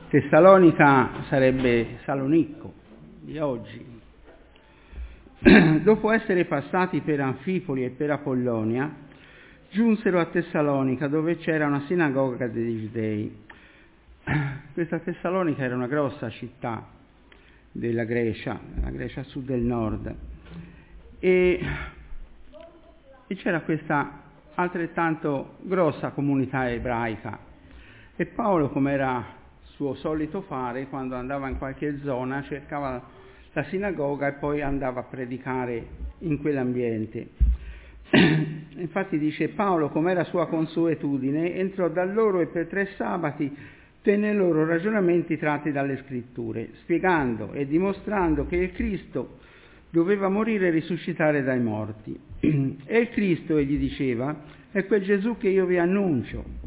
Tessalonica sarebbe Salonicco di oggi. Dopo essere passati per Anfipoli e per Apollonia, giunsero a Tessalonica, dove c'era una sinagoga dei Giudei. Questa Tessalonica era una grossa città della Grecia, la Grecia a sud del nord, e c'era questa altrettanto grossa comunità ebraica. E Paolo, come era suo solito fare, quando andava in qualche zona, cercava la sinagoga e poi andava a predicare in quell'ambiente. Infatti dice: Paolo, come era sua consuetudine, entrò da loro e per 3 sabati tenne loro ragionamenti tratti dalle scritture, spiegando e dimostrando che il Cristo doveva morire e risuscitare dai morti. E il Cristo, egli diceva, è quel Gesù che io vi annuncio.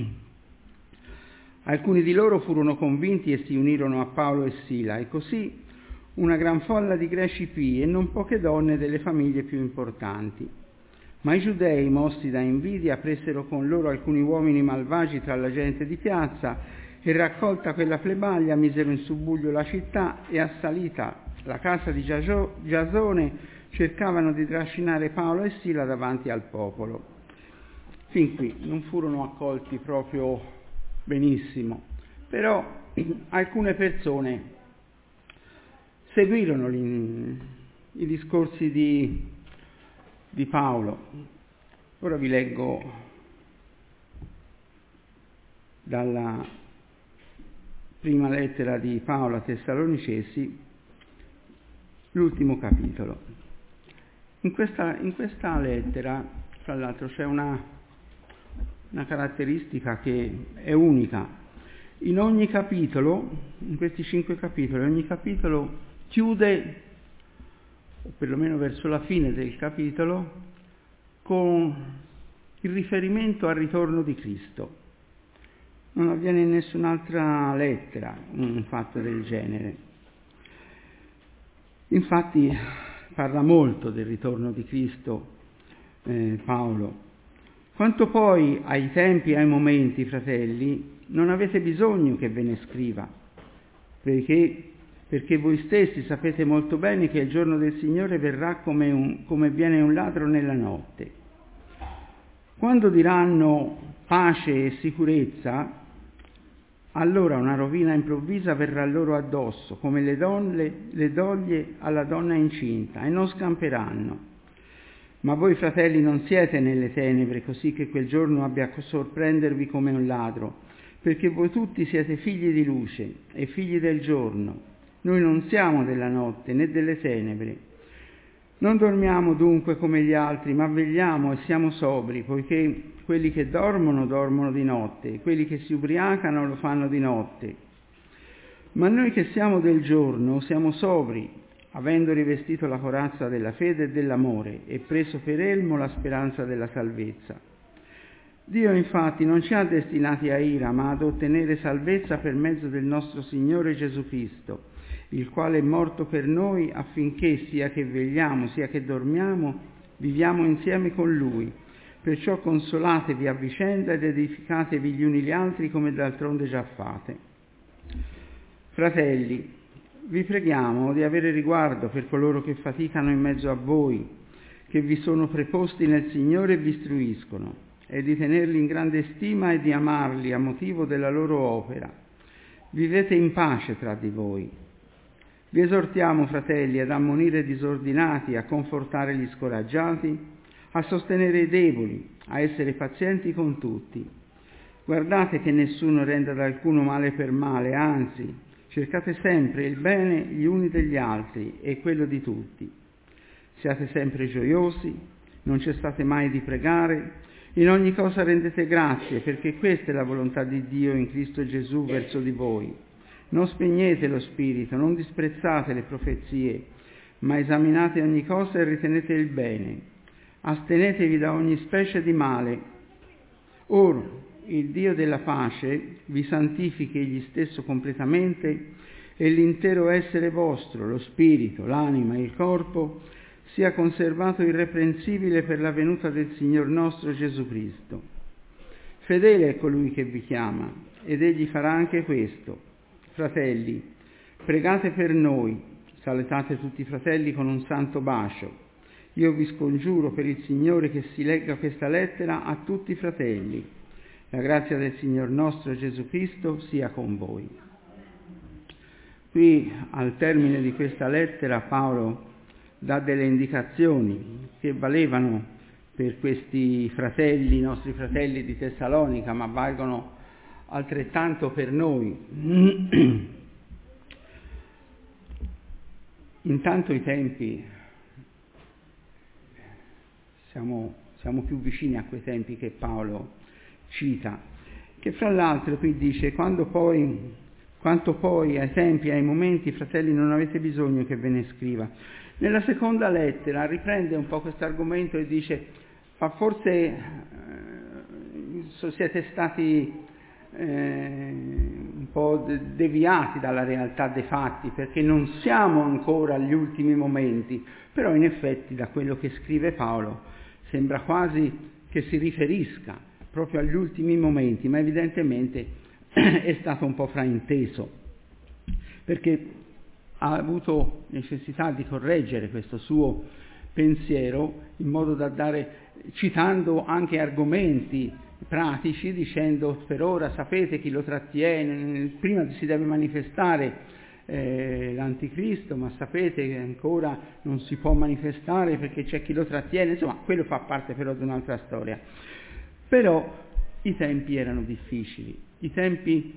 Alcuni di loro furono convinti e si unirono a Paolo e Sila, e così una gran folla di greci pii e non poche donne delle famiglie più importanti. Ma i giudei, mossi da invidia, presero con loro alcuni uomini malvagi tra la gente di piazza e, raccolta quella plebaglia, misero in subbuglio la città e, assalita la casa di Giasone, cercavano di trascinare Paolo e Sila davanti al popolo. Fin qui non furono accolti proprio benissimo, però alcune persone seguirono i discorsi di Paolo. Ora vi leggo dalla prima lettera di Paolo a Tessalonicesi, l'ultimo capitolo. In questa lettera, tra l'altro, c'è una caratteristica che è unica. In ogni capitolo, in questi 5 capitoli, ogni capitolo chiude, o perlomeno verso la fine del capitolo, con il riferimento al ritorno di Cristo. Non avviene in nessun'altra lettera un fatto del genere. Infatti parla molto del ritorno di Cristo Paolo. Quanto poi ai tempi e ai momenti, fratelli, non avete bisogno che ve ne scriva, perché voi stessi sapete molto bene che il giorno del Signore verrà come viene un ladro nella notte. Quando diranno pace e sicurezza, allora una rovina improvvisa verrà loro addosso, come le doglie alla donna incinta, e non scamperanno. Ma voi, fratelli, non siete nelle tenebre, così che quel giorno abbia a sorprendervi come un ladro, perché voi tutti siete figli di luce e figli del giorno. Noi non siamo della notte né delle tenebre. Non dormiamo dunque come gli altri, ma vegliamo e siamo sobri, poiché quelli che dormono di notte, e quelli che si ubriacano lo fanno di notte. Ma noi che siamo del giorno siamo sobri, avendo rivestito la corazza della fede e dell'amore e preso per elmo la speranza della salvezza. Dio infatti non ci ha destinati a ira, ma ad ottenere salvezza per mezzo del nostro Signore Gesù Cristo, il quale è morto per noi affinché, sia che vegliamo sia che dormiamo, viviamo insieme con Lui. Perciò consolatevi a vicenda ed edificatevi gli uni gli altri, come d'altronde già fate. Fratelli, vi preghiamo di avere riguardo per coloro che faticano in mezzo a voi, che vi sono preposti nel Signore e vi istruiscono, e di tenerli in grande stima e di amarli a motivo della loro opera. Vivete in pace tra di voi. Vi esortiamo, fratelli, ad ammonire i disordinati, a confortare gli scoraggiati, a sostenere i deboli, a essere pazienti con tutti. Guardate che nessuno renda ad alcuno male per male, anzi, cercate sempre il bene gli uni degli altri e quello di tutti. Siate sempre gioiosi, non cessate mai di pregare, in ogni cosa rendete grazie, perché questa è la volontà di Dio in Cristo Gesù verso di voi. Non spegnete lo spirito, non disprezzate le profezie, ma esaminate ogni cosa e ritenete il bene. Astenetevi da ogni specie di male. Ora, il Dio della pace vi santifichi egli stesso completamente e l'intero essere vostro, lo spirito, l'anima e il corpo, sia conservato irreprensibile per la venuta del Signor nostro Gesù Cristo. Fedele è colui che vi chiama, ed egli farà anche questo. Fratelli, pregate per noi, salutate tutti i fratelli con un santo bacio. Io vi scongiuro per il Signore che si legga questa lettera a tutti i fratelli. La grazia del Signor nostro Gesù Cristo sia con voi. Qui, al termine di questa lettera, Paolo dà delle indicazioni che valevano per questi fratelli, i nostri fratelli di Tessalonica, ma valgono altrettanto per noi. Intanto i tempi, siamo più vicini a quei tempi che Paolo cita, che fra l'altro qui dice: quanto poi ai tempi e ai momenti, fratelli, non avete bisogno che ve ne scriva. Nella seconda lettera riprende un po' questo argomento e dice: ma forse siete stati un po' deviati dalla realtà dei fatti, perché non siamo ancora agli ultimi momenti. Però in effetti, da quello che scrive Paolo, sembra quasi che si riferisca proprio agli ultimi momenti, ma evidentemente è stato un po' frainteso, perché ha avuto necessità di correggere questo suo pensiero in modo da citando anche argomenti pratici, dicendo: per ora sapete chi lo trattiene, prima si deve manifestare l'anticristo, ma sapete che ancora non si può manifestare perché c'è chi lo trattiene. Insomma, quello fa parte però di un'altra storia. Però i tempi erano difficili, i tempi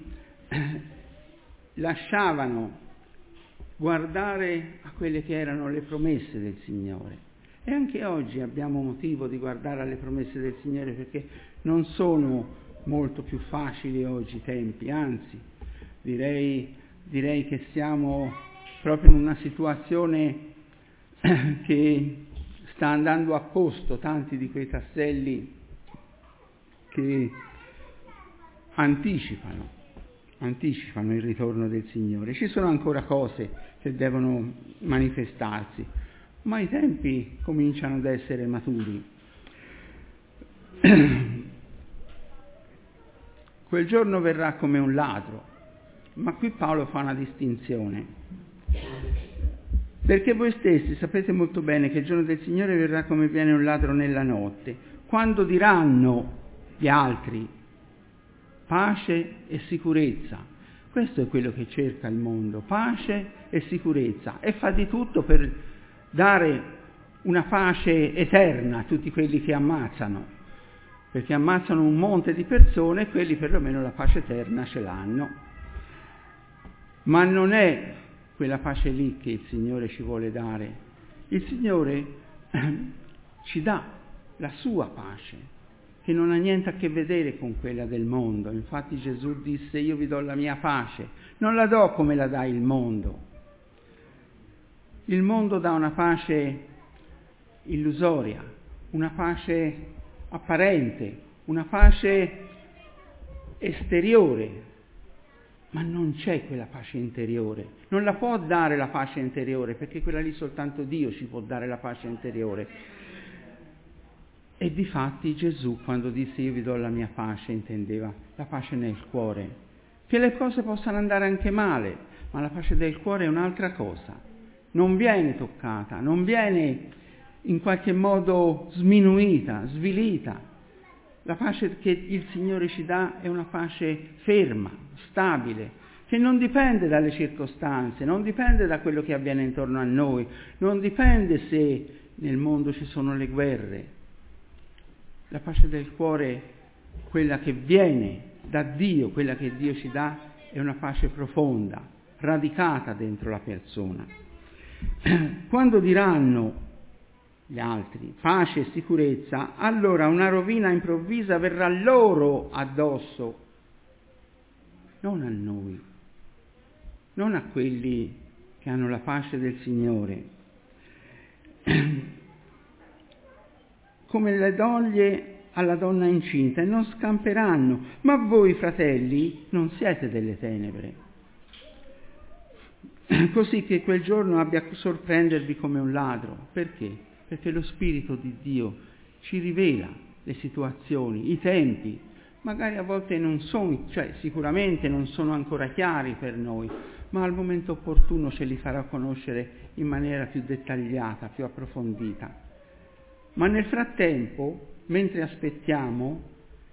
lasciavano guardare a quelle che erano le promesse del Signore. E anche oggi abbiamo motivo di guardare alle promesse del Signore, perché non sono molto più facili oggi i tempi, anzi direi che siamo proprio in una situazione che sta andando a posto tanti di quei tasselli che anticipano il ritorno del Signore. Ci sono ancora cose che devono manifestarsi, ma i tempi cominciano ad essere maturi. Quel giorno verrà come un ladro, ma qui Paolo fa una distinzione, perché voi stessi sapete molto bene che il giorno del Signore verrà come viene un ladro nella notte, quando diranno gli altri pace e sicurezza. Questo è quello che cerca il mondo, pace e sicurezza, e fa di tutto per dare una pace eterna a tutti quelli che ammazzano, perché ammazzano un monte di persone e quelli perlomeno la pace eterna ce l'hanno. Ma non è quella pace lì che il Signore ci vuole dare. Il Signore ci dà la sua pace, che non ha niente a che vedere con quella del mondo. Infatti Gesù disse: io vi do la mia pace, non la do come la dà il mondo. Il mondo dà una pace illusoria, una pace apparente, una pace esteriore, ma non c'è quella pace interiore. Non la può dare la pace interiore, perché quella lì soltanto Dio ci può dare la pace interiore. E difatti Gesù, quando disse io vi do la mia pace, intendeva la pace nel cuore. Che le cose possano andare anche male, ma la pace del cuore è un'altra cosa. Non viene toccata, non viene in qualche modo sminuita, svilita. La pace che il Signore ci dà è una pace ferma, stabile, che non dipende dalle circostanze, non dipende da quello che avviene intorno a noi, non dipende se nel mondo ci sono le guerre. La pace del cuore, quella che viene da Dio, quella che Dio ci dà, è una pace profonda, radicata dentro la persona. Quando diranno gli altri pace e sicurezza, allora una rovina improvvisa verrà loro addosso, non a noi, non a quelli che hanno la pace del Signore. Come le doglie alla donna incinta, e non scamperanno. Ma voi, fratelli, non siete delle tenebre, così che quel giorno abbia a sorprendervi come un ladro. Perché? Perché lo Spirito di Dio ci rivela le situazioni, i tempi, magari a volte non sono, cioè sicuramente non sono ancora chiari per noi, ma al momento opportuno ce li farà conoscere in maniera più dettagliata, più approfondita. Ma nel frattempo, mentre aspettiamo,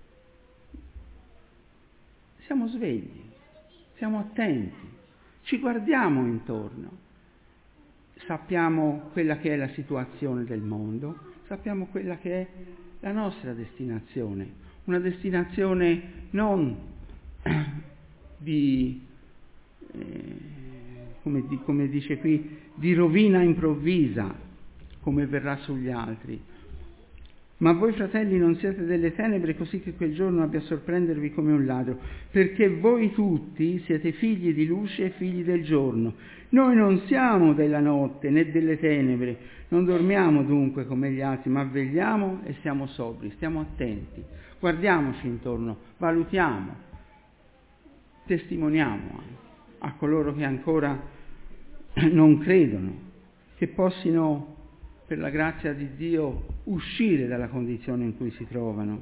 siamo svegli, siamo attenti, ci guardiamo intorno, sappiamo quella che è la situazione del mondo, sappiamo quella che è la nostra destinazione, una destinazione non di, come dice qui, di rovina improvvisa, come verrà sugli altri. Ma voi, fratelli, non siete delle tenebre, così che quel giorno abbia a sorprendervi come un ladro, perché voi tutti siete figli di luce e figli del giorno. Noi non siamo della notte né delle tenebre, non dormiamo dunque come gli altri, ma vegliamo e siamo sobri, stiamo attenti, guardiamoci intorno, valutiamo, testimoniamo a coloro che ancora non credono, che possino, per la grazia di Dio, uscire dalla condizione in cui si trovano.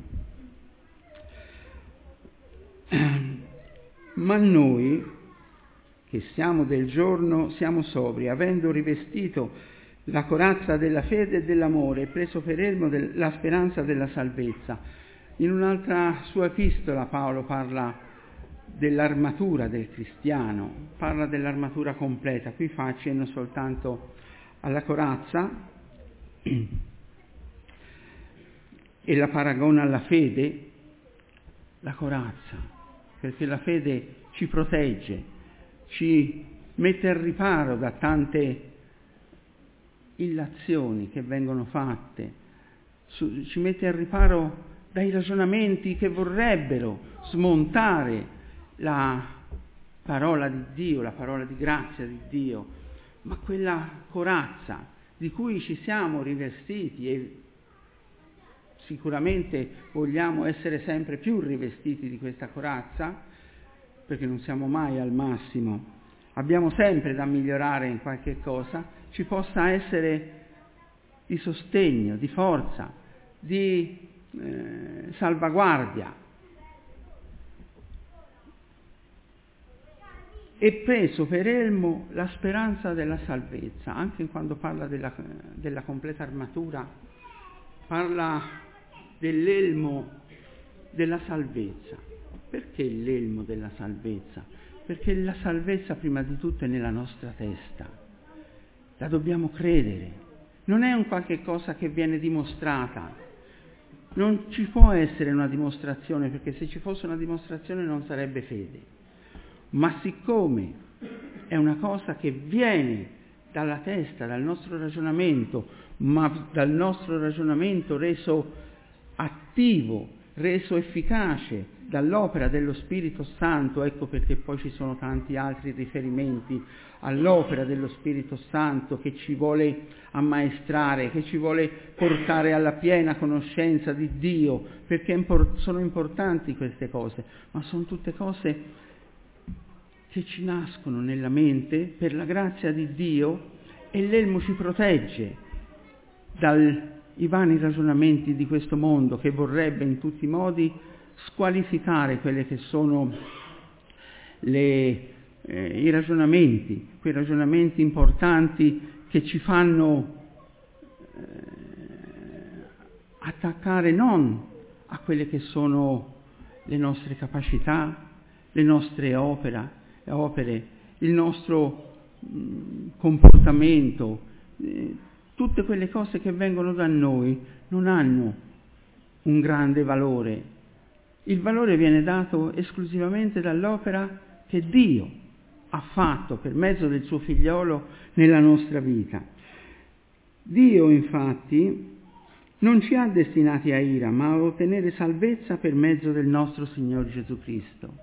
Ma noi, che siamo del giorno, siamo sobri, avendo rivestito la corazza della fede e dell'amore e preso per elmo la speranza della salvezza. In un'altra sua epistola Paolo parla dell'armatura del cristiano, parla dell'armatura completa. Qui fa accenno soltanto alla corazza e la paragona alla fede, la corazza, perché la fede ci protegge, ci mette al riparo da tante illazioni che vengono fatte, ci mette al riparo dai ragionamenti che vorrebbero smontare la parola di Dio, la parola di grazia di Dio, ma quella corazza di cui ci siamo rivestiti e sicuramente vogliamo essere sempre più rivestiti di questa corazza, perché non siamo mai al massimo, abbiamo sempre da migliorare in qualche cosa, ci possa essere di sostegno, di forza, di salvaguardia. E preso per elmo la speranza della salvezza, anche quando parla della completa armatura, parla dell'elmo della salvezza. Perché l'elmo della salvezza? Perché la salvezza prima di tutto è nella nostra testa, la dobbiamo credere, non è un qualche cosa che viene dimostrata, non ci può essere una dimostrazione, perché se ci fosse una dimostrazione non sarebbe fede. Ma siccome è una cosa che viene dalla testa, dal nostro ragionamento, ma dal nostro ragionamento reso attivo, reso efficace dall'opera dello Spirito Santo, ecco perché poi ci sono tanti altri riferimenti all'opera dello Spirito Santo che ci vuole ammaestrare, che ci vuole portare alla piena conoscenza di Dio, perché sono importanti queste cose, ma sono tutte cose che ci nascono nella mente per la grazia di Dio, e l'elmo ci protegge dai vani ragionamenti di questo mondo che vorrebbe in tutti i modi squalificare quelle che sono i ragionamenti, quei ragionamenti importanti che ci fanno attaccare non a quelle che sono le nostre capacità, le nostre opere, il nostro comportamento, tutte quelle cose che vengono da noi non hanno un grande valore. Il valore viene dato esclusivamente dall'opera che Dio ha fatto per mezzo del suo figliolo nella nostra vita. Dio, infatti, non ci ha destinati a ira, ma a ottenere salvezza per mezzo del nostro Signore Gesù Cristo.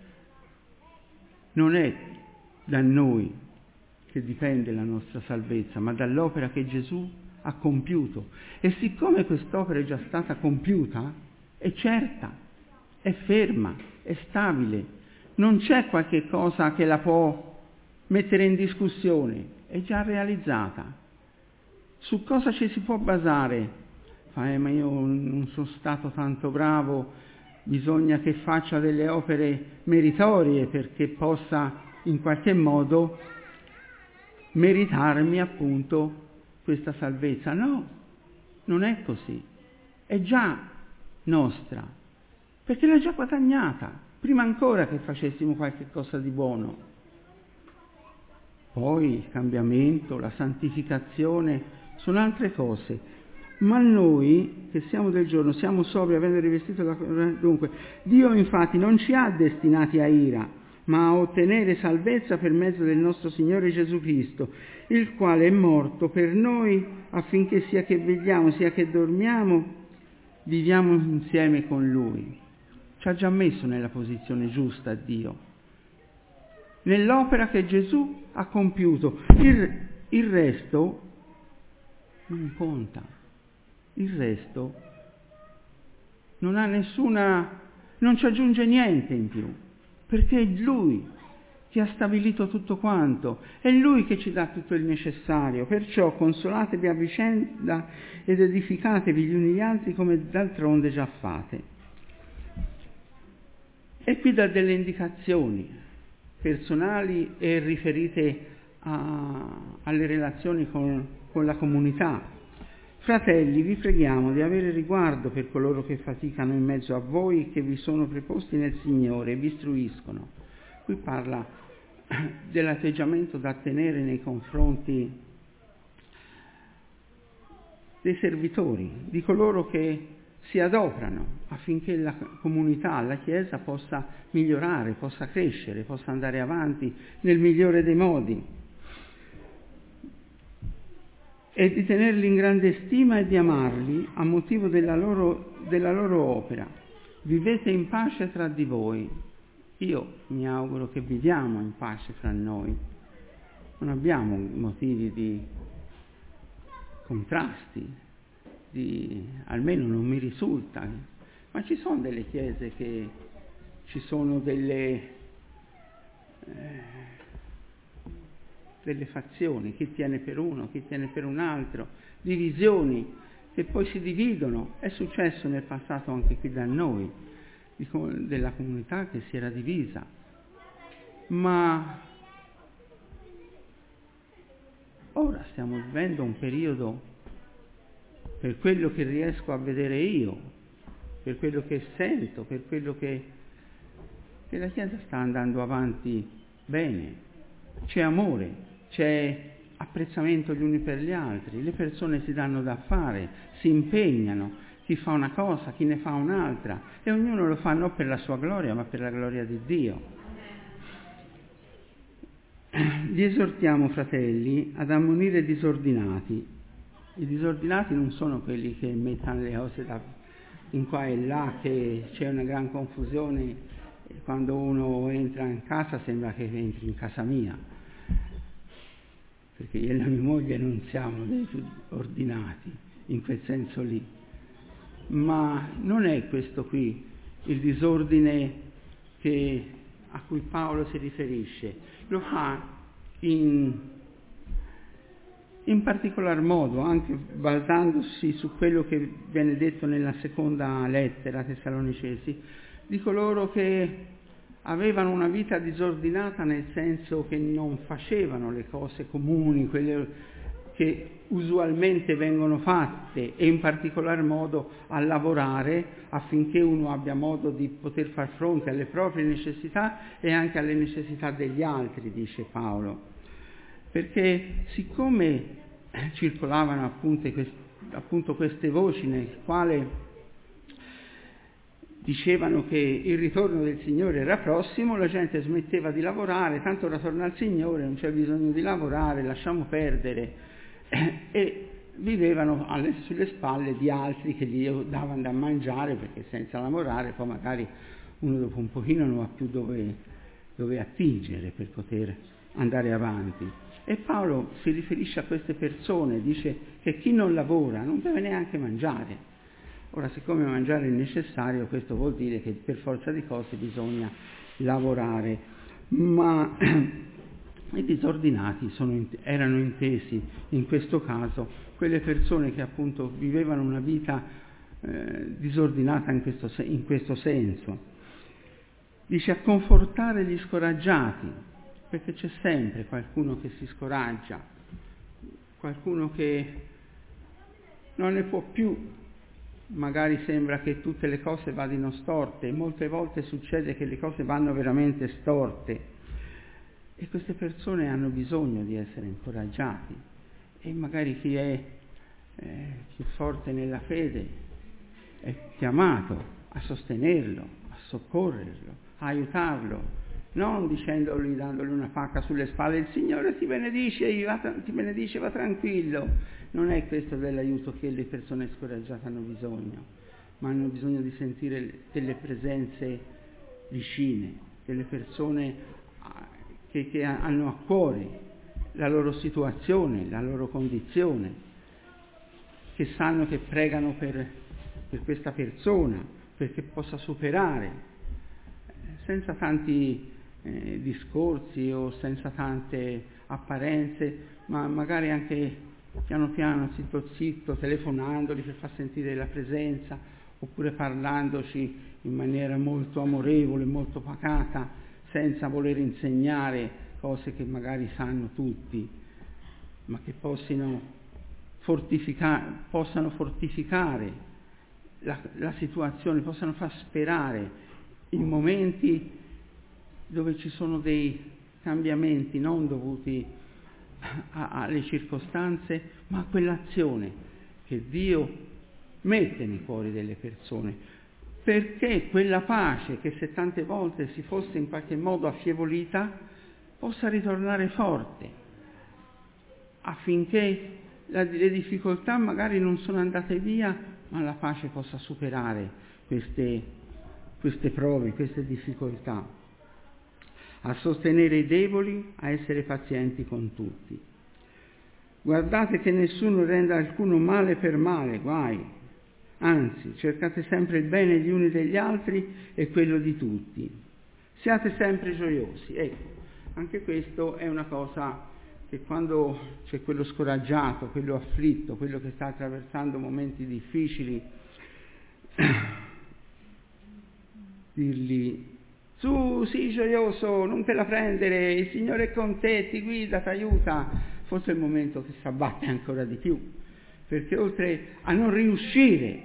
Non è da noi che dipende la nostra salvezza, ma dall'opera che Gesù ha compiuto. E siccome quest'opera è già stata compiuta, è certa, è ferma, è stabile, non c'è qualche cosa che la può mettere in discussione, è già realizzata. Su cosa ci si può basare? Ma io non sono stato tanto bravo bisogna che faccia delle opere meritorie perché possa in qualche modo meritarmi appunto questa salvezza. No, non è così, è già nostra, perché l'ha già guadagnata, prima ancora che facessimo qualche cosa di buono. Poi il cambiamento, la santificazione sono altre cose, ma noi che siamo del giorno siamo sobri avendo rivestito la... Dunque, Dio infatti non ci ha destinati a ira, ma a ottenere salvezza per mezzo del nostro Signore Gesù Cristo, il quale è morto per noi affinché sia che vegliamo sia che dormiamo, viviamo insieme con Lui. Ci ha già messo nella posizione giusta Dio, nell'opera che Gesù ha compiuto. Il resto non conta, il resto non ha non ci aggiunge niente in più, perché è Lui che ha stabilito tutto quanto, è Lui che ci dà tutto il necessario. Perciò consolatevi a vicenda ed edificatevi gli uni gli altri come d'altronde già fate. E qui dà delle indicazioni personali e riferite alle relazioni con la comunità. Fratelli, vi preghiamo di avere riguardo per coloro che faticano in mezzo a voi e che vi sono preposti nel Signore e vi istruiscono. Qui parla dell'atteggiamento da tenere nei confronti dei servitori, di coloro che si adoperano affinché la comunità, la Chiesa possa migliorare, possa crescere, possa andare avanti nel migliore dei modi, e di tenerli in grande stima e di amarli a motivo della loro opera. Vivete in pace tra di voi. Io mi auguro che viviamo in pace fra noi. Non abbiamo motivi di contrasti, almeno non mi risulta, ma ci sono delle chiese che ci sono delle fazioni, chi tiene per uno, chi tiene per un altro, divisioni che poi si dividono. È successo nel passato anche qui da noi, della comunità che si era divisa, ma ora stiamo vivendo un periodo, per quello che riesco a vedere io, per quello che sento, per quello che la Chiesa sta andando avanti bene, c'è amore, c'è apprezzamento gli uni per gli altri, le persone si danno da fare, si impegnano, chi fa una cosa, chi ne fa un'altra, e ognuno lo fa non per la sua gloria, ma per la gloria di Dio. Vi esortiamo, fratelli, ad ammonire i disordinati. I disordinati non sono quelli che mettono le cose in qua e là, che c'è una gran confusione, quando uno entra in casa sembra che entri in casa mia, perché io e la mia moglie non siamo dei ordinati in quel senso lì. Ma non è questo qui il disordine a cui Paolo si riferisce. Lo fa in particolar modo, anche basandosi su quello che viene detto nella seconda lettera Tessalonicesi, di coloro che avevano una vita disordinata, nel senso che non facevano le cose comuni, quelle che usualmente vengono fatte, e in particolar modo a lavorare affinché uno abbia modo di poter far fronte alle proprie necessità e anche alle necessità degli altri, dice Paolo. Perché siccome circolavano appunto queste voci nel quale dicevano che il ritorno del Signore era prossimo, la gente smetteva di lavorare, tanto ora torna il Signore, non c'è bisogno di lavorare, lasciamo perdere, e vivevano sulle spalle di altri che gli davano da mangiare, perché senza lavorare poi magari uno dopo un pochino non ha più dove attingere per poter andare avanti. E Paolo si riferisce a queste persone, dice che chi non lavora non deve neanche mangiare. Ora, siccome mangiare è necessario, questo vuol dire che per forza di cose bisogna lavorare, ma i disordinati erano intesi in questo caso quelle persone che appunto vivevano una vita disordinata in questo senso. Dice a confortare gli scoraggiati, perché c'è sempre qualcuno che si scoraggia, qualcuno che non ne può più, magari sembra che tutte le cose vadino storte, e molte volte succede che le cose vanno veramente storte, e queste persone hanno bisogno di essere incoraggiati, e magari chi è più forte nella fede è chiamato a sostenerlo, a soccorrerlo, a aiutarlo, non dicendogli, dandogli una pacca sulle spalle, il Signore ti benedice, va tranquillo. Non è questo dell'aiuto che le persone scoraggiate hanno bisogno, ma hanno bisogno di sentire delle presenze vicine, delle persone che hanno a cuore la loro situazione, la loro condizione, che sanno che pregano per questa persona, perché possa superare, senza tanti discorsi o senza tante apparenze, ma magari anche piano piano, zitto, telefonandoli per far sentire la presenza, oppure parlandoci in maniera molto amorevole, molto pacata, senza voler insegnare cose che magari sanno tutti, ma che possano fortificare la situazione, possano far sperare in momenti dove ci sono dei cambiamenti non dovuti alle circostanze, ma a quell'azione che Dio mette nei cuori delle persone, perché quella pace che se tante volte si fosse in qualche modo affievolita possa ritornare forte, affinché le difficoltà magari non sono andate via, ma la pace possa superare queste prove, queste difficoltà, a sostenere i deboli, a essere pazienti con tutti. Guardate che nessuno renda alcuno male per male, guai, anzi cercate sempre il bene gli uni degli altri e quello di tutti. Siate sempre gioiosi. Ecco, anche questo è una cosa che quando c'è quello scoraggiato, quello afflitto, quello che sta attraversando momenti difficili, dirgli: su, sii gioioso, non te la prendere, il Signore è con te, ti guida, ti aiuta. Forse è il momento che si abbatte ancora di più, perché oltre a non riuscire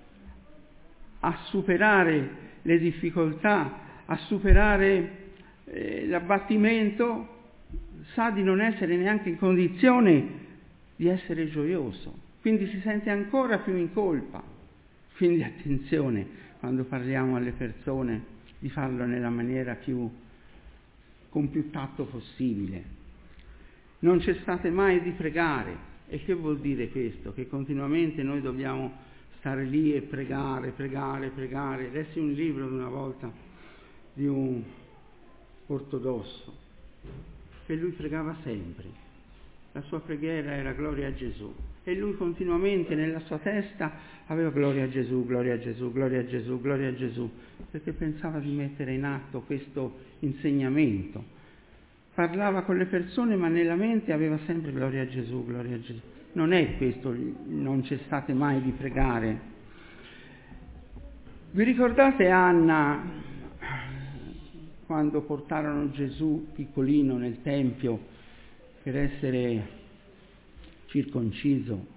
a superare le difficoltà, a superare l'abbattimento, sa di non essere neanche in condizione di essere gioioso, quindi si sente ancora più in colpa. Quindi attenzione quando parliamo alle persone di farlo nella maniera con più tatto possibile. Non cessate mai di pregare. E che vuol dire questo? Che continuamente noi dobbiamo stare lì e pregare. Lessi un libro di una volta di un ortodosso, che lui pregava sempre. La sua preghiera era gloria a Gesù. E lui continuamente nella sua testa aveva gloria a Gesù, gloria a Gesù, gloria a Gesù, gloria a Gesù, perché pensava di mettere in atto questo insegnamento. Parlava con le persone, ma nella mente aveva sempre gloria a Gesù, gloria a Gesù. Non è questo, non cessate mai di pregare. Vi ricordate Anna, quando portarono Gesù piccolino nel Tempio per essere circonciso?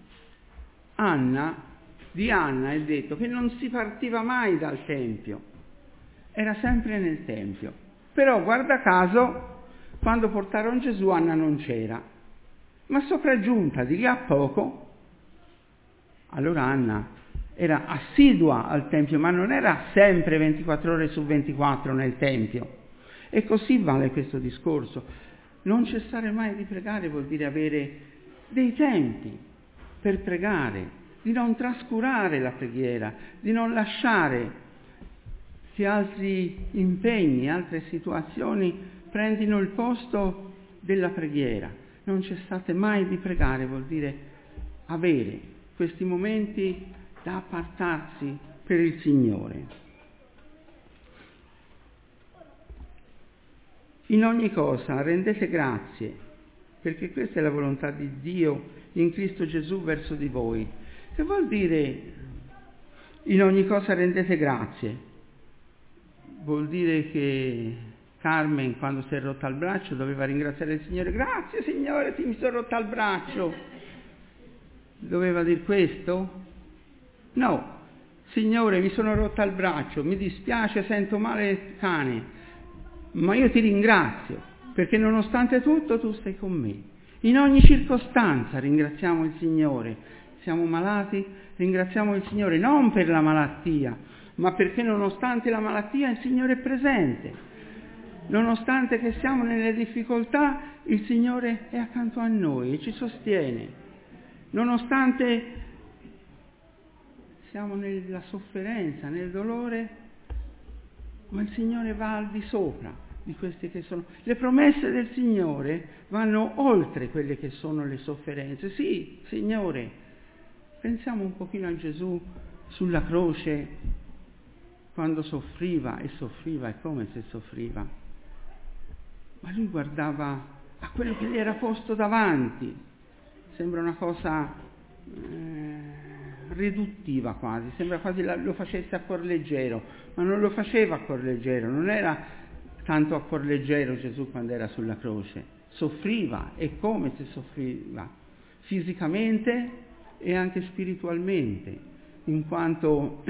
Di Anna è detto che non si partiva mai dal Tempio, era sempre nel Tempio. Però guarda caso, quando portarono Gesù Anna non c'era, ma sopraggiunta di lì a poco, allora Anna era assidua al Tempio, ma non era sempre 24 ore su 24 nel Tempio. E così vale questo discorso. Non cessare mai di pregare vuol dire avere dei tempi per pregare, di non trascurare la preghiera, di non lasciare che altri impegni, altre situazioni prendino il posto della preghiera. Non cessate mai di pregare vuol dire avere questi momenti da appartarsi per il Signore. In ogni cosa rendete grazie, perché questa è la volontà di Dio in Cristo Gesù verso di voi. Che vuol dire In ogni cosa rendete grazie. Vuol dire che Carmen, quando si è rotta il braccio, doveva ringraziare il Signore. Grazie Signore, mi sono rotta il braccio. Doveva dire questo? No. Signore, mi sono rotta il braccio, mi dispiace, sento male il cane, ma io ti ringrazio, perché nonostante tutto tu stai con me. In ogni circostanza ringraziamo il Signore. Siamo malati, ringraziamo il Signore non per la malattia, ma perché nonostante la malattia il Signore è presente. Nonostante che siamo nelle difficoltà, il Signore è accanto a noi e ci sostiene. Nonostante siamo nella sofferenza, nel dolore, ma il Signore va al di sopra di queste che sono. Le promesse del Signore vanno oltre quelle che sono le sofferenze. Sì, Signore, pensiamo un pochino a Gesù sulla croce, quando soffriva e come se soffriva. Ma lui guardava a quello che gli era posto davanti. Sembra una cosa riduttiva quasi, sembra quasi lo facesse a cuor leggero, ma non lo faceva a cuor leggero, non era tanto a cuor leggero Gesù quando era sulla croce, soffriva e come se soffriva, fisicamente e anche spiritualmente, in quanto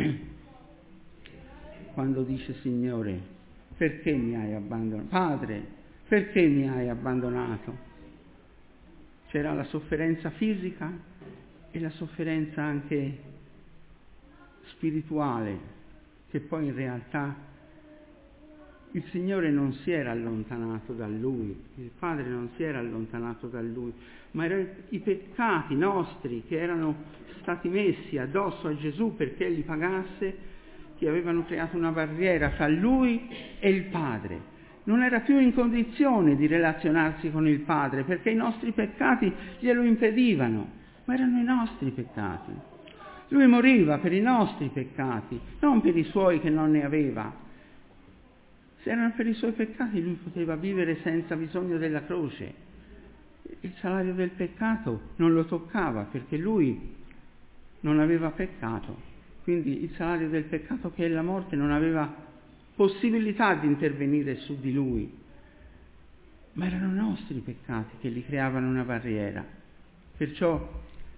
quando dice Signore, perché mi hai abbandonato? Padre, perché mi hai abbandonato? C'era la sofferenza fisica e la sofferenza anche spirituale, che poi in realtà il Signore non si era allontanato da lui, il Padre non si era allontanato da lui, ma erano i peccati nostri che erano stati messi addosso a Gesù perché li pagasse, che avevano creato una barriera fra lui e il Padre. Non era più in condizione di relazionarsi con il Padre perché i nostri peccati glielo impedivano, ma erano i nostri peccati. Lui moriva per i nostri peccati, non per i suoi che non ne aveva. Se erano per i suoi peccati lui poteva vivere senza bisogno della croce. Il salario del peccato non lo toccava perché lui non aveva peccato. Quindi il salario del peccato, che è la morte, non aveva possibilità di intervenire su di lui. Ma erano i nostri peccati che gli creavano una barriera. Perciò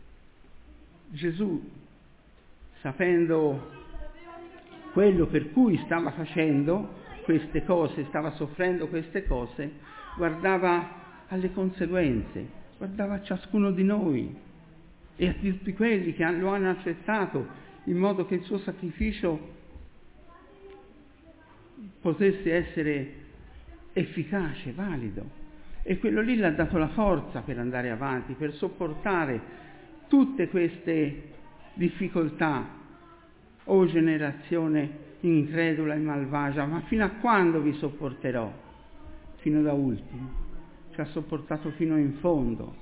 Gesù, sapendo quello per cui stava facendo queste cose, stava soffrendo queste cose, guardava alle conseguenze, guardava a ciascuno di noi e a tutti quelli che lo hanno accettato, in modo che il suo sacrificio potesse essere efficace, valido. E quello lì l'ha dato la forza per andare avanti, per sopportare tutte queste difficoltà. O generazione incredula e malvagia, ma fino a quando vi sopporterò? Fino da ultimo. Ci ha sopportato fino in fondo.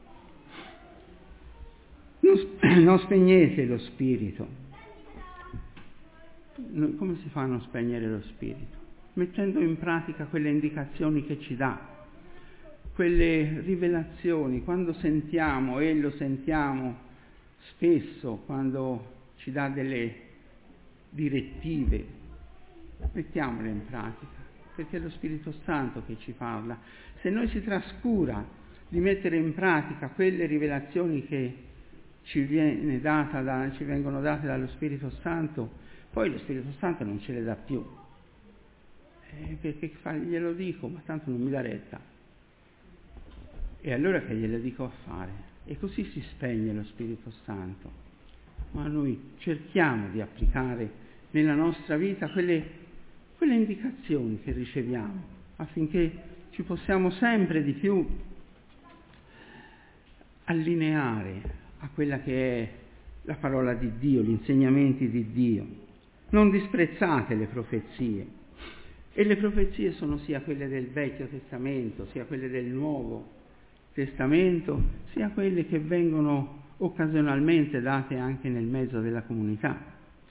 Non spegnete lo spirito. Come si fa a non spegnere lo spirito? Mettendo in pratica quelle indicazioni che ci dà, quelle rivelazioni, quando sentiamo, e lo sentiamo spesso, quando ci dà delle direttive, mettiamole in pratica, perché è lo Spirito Santo che ci parla. Se noi si trascura di mettere in pratica quelle rivelazioni che ci vengono date dallo Spirito Santo, poi lo Spirito Santo non ce le dà più, perché glielo dico, ma tanto non mi dà retta, e allora che glielo dico a fare? E così si spegne lo Spirito Santo. Ma noi cerchiamo di applicare nella nostra vita quelle indicazioni che riceviamo, affinché ci possiamo sempre di più allineare a quella che è la parola di Dio, gli insegnamenti di Dio. Non disprezzate le profezie. E le profezie sono sia quelle del Vecchio Testamento, sia quelle del Nuovo Testamento, sia quelle che vengono occasionalmente date anche nel mezzo della comunità.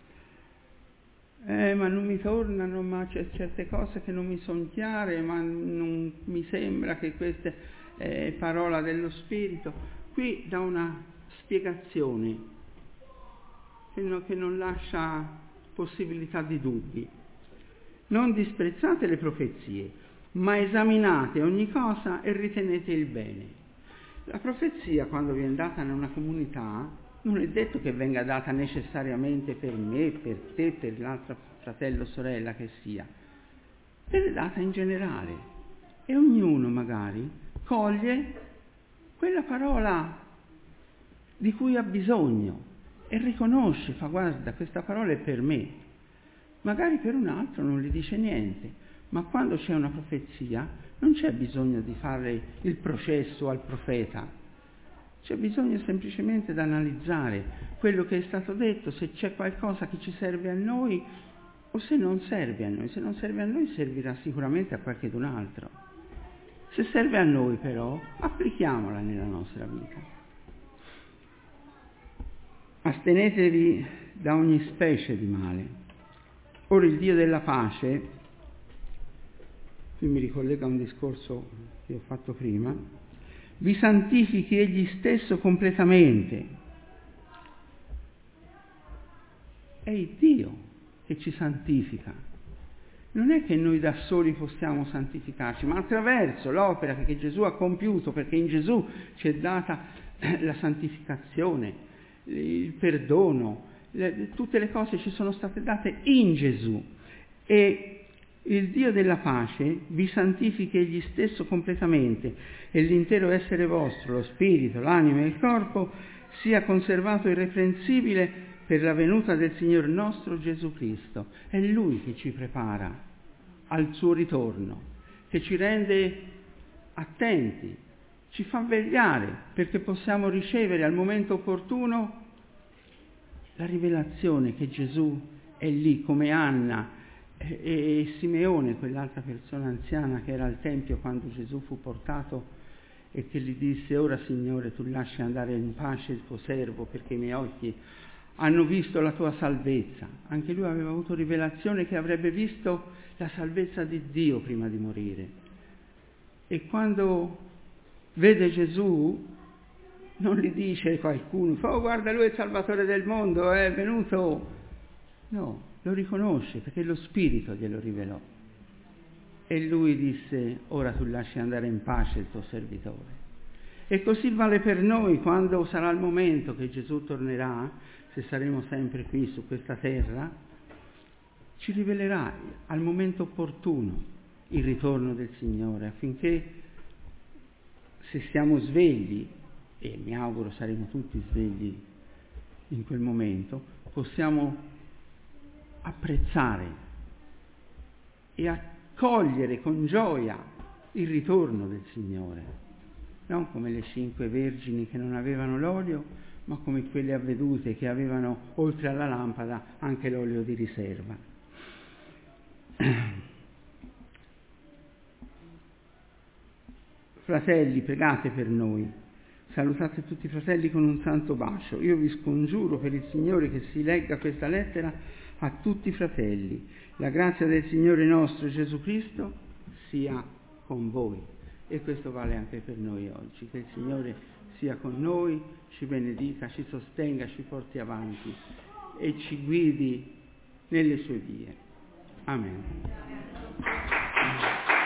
Ma non mi tornano, ma c'è certe cose che non mi sono chiare, ma non mi sembra che questa è parola dello Spirito. Qui dà una spiegazione che non lascia possibilità di dubbi. Non disprezzate le profezie, ma esaminate ogni cosa e ritenete il bene. La profezia, quando viene data in una comunità, non è detto che venga data necessariamente per me, per te, per l'altro fratello o sorella che sia. Viene data in generale e ognuno magari coglie quella parola di cui ha bisogno e riconosce, fa guarda, questa parola è per me. Magari per un altro non gli dice niente, ma quando c'è una profezia non c'è bisogno di fare il processo al profeta, c'è bisogno semplicemente di analizzare quello che è stato detto, se c'è qualcosa che ci serve a noi o se non serve a noi. Se non serve a noi servirà sicuramente a qualcun altro. Se serve a noi però, applichiamola nella nostra vita. Astenetevi da ogni specie di male. Ora il Dio della pace, qui mi ricollega a un discorso che ho fatto prima, vi santifichi egli stesso completamente. È il Dio che ci santifica. Non è che noi da soli possiamo santificarci, ma attraverso l'opera che Gesù ha compiuto, perché in Gesù ci è data la santificazione, il perdono, tutte le cose ci sono state date in Gesù. E il Dio della pace vi santifichi egli stesso completamente e l'intero essere vostro, lo spirito, l'anima e il corpo, sia conservato irreprensibile per la venuta del Signore nostro Gesù Cristo. È Lui che ci prepara al suo ritorno, che ci rende attenti, ci fa vegliare perché possiamo ricevere al momento opportuno la rivelazione che Gesù è lì, come Anna e Simeone, quell'altra persona anziana che era al Tempio quando Gesù fu portato e che gli disse: ora Signore tu lasci andare in pace il tuo servo perché i miei occhi hanno visto la tua salvezza. Anche lui aveva avuto rivelazione che avrebbe visto la salvezza di Dio prima di morire. E quando vede Gesù non gli dice qualcuno: oh guarda, lui è il Salvatore del mondo, è venuto. No, lo riconosce perché lo Spirito glielo rivelò. E lui disse: ora tu lasci andare in pace il tuo servitore. E così vale per noi quando sarà il momento che Gesù tornerà, se saremo sempre qui su questa terra, ci rivelerà al momento opportuno il ritorno del Signore, affinché, se siamo svegli, e mi auguro saremo tutti svegli in quel momento, possiamo apprezzare e accogliere con gioia il ritorno del Signore, non come le 5 vergini che non avevano l'olio, ma come quelle avvedute che avevano, oltre alla lampada, anche l'olio di riserva. Fratelli, pregate per noi. Salutate tutti i fratelli con un santo bacio. Io vi scongiuro per il Signore che si legga questa lettera a tutti i fratelli. La grazia del Signore nostro Gesù Cristo sia con voi. E questo vale anche per noi oggi. Che il Signore sia con noi, ci benedica, ci sostenga, ci porti avanti e ci guidi nelle sue vie. Amen.